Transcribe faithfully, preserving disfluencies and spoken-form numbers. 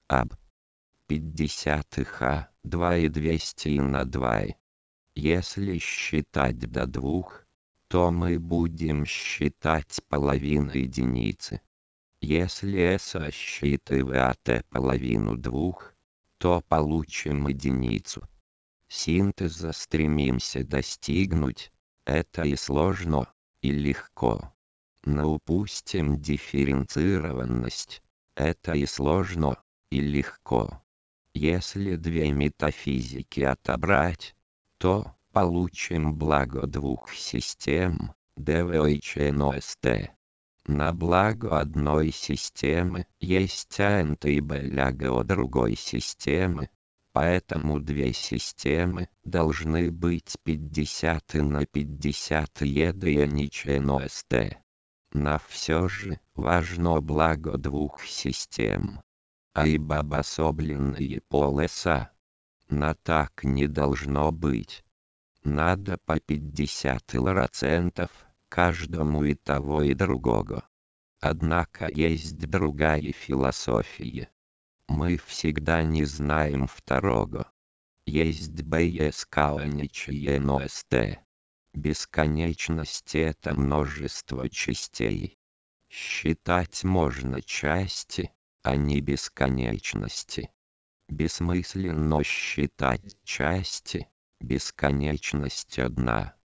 Аб. пятьдесят х, два и двести и на два. Если считать до двух, то мы будем считать половину единицы. Если сосчитывать половину двух, то получим единицу. Синтеза стремимся достигнуть, это и сложно, и легко. Но упустим дифференцированность, это и сложно, и легко. Если две метафизики отобрать, то получим благо двух систем, ДВ и ЧНОСТ. На благо одной системы есть АНТ и благо другой системы, поэтому две системы должны быть пятьдесят на пятьдесят ЕД и не ЧНОСТ. Но все же важно благо двух систем. А ибо обособленные полоса. Но так не должно быть. Надо по пятьдесят процентов каждому и того и другого. Однако есть другая философия. Мы всегда не знаем второго. Есть бесконечность. Бесконечность — это множество частей. Считать можно части, а не бесконечности. Бессмысленно считать части, бесконечность одна.